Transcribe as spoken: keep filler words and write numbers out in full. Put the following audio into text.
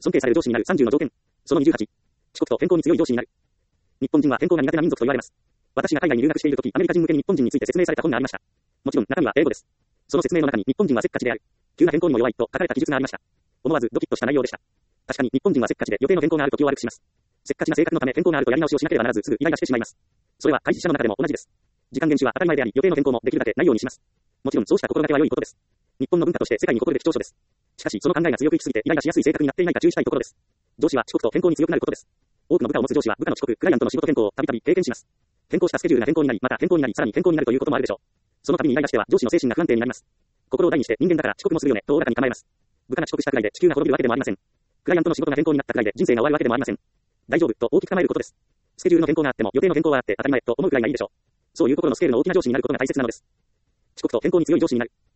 尊敬される上司になるさんじゅうの条件。そのにじゅうはち。遅刻と変更に強い上司になる。日本人は変更が苦手な民族と言われます。私が海外に留学しているとき、アメリカ人向けに日本人について説明された本がありました。もちろん中身は英語です。その説明の中に日本人はせっかちである。急な変更にも弱いと書かれた記述がありました。思わずドキッとした内容でした。確かに日本人はせっかちで予定の変更があると気を悪くします。せっかちな性格のため変更があるとやり直しをしなければならずすぐイライラしてしまいます。それは会社の中でも同じです。時間厳守は当たり前であり予定の変更もできるだけないようにします。もちろんそうした心がけは良いことです。日本の文化として世界に誇るべき長所です。しかしその考えが強く行き過ぎてイライラしやすい性格になっていないか注意したいところです。上司は遅刻と変更に強くなることです。多くの部下を持つ上司は部下の遅刻、クライアントの仕事変更をたびたび経験します。変更したスケジュールが変更になり、また変更になり、さらに変更になるということもあるでしょう。その度にイライラしては上司の精神が不安定になります。心を大にして人間だから遅刻もするよねとおおらかに構えます。部下が遅刻したくらいで地球が滅びるわけでもありません。クライアントの仕事が変更になったくらいで人生が終わるわけでもありません。大丈夫と大きく構えることです。スケジュールの変更があっても予定の変更はあって当たり前と思うくらいがいいでしょう。そういう心のスケールの大きな上司になることが大切なのです。遅刻と変更に強い上司になる。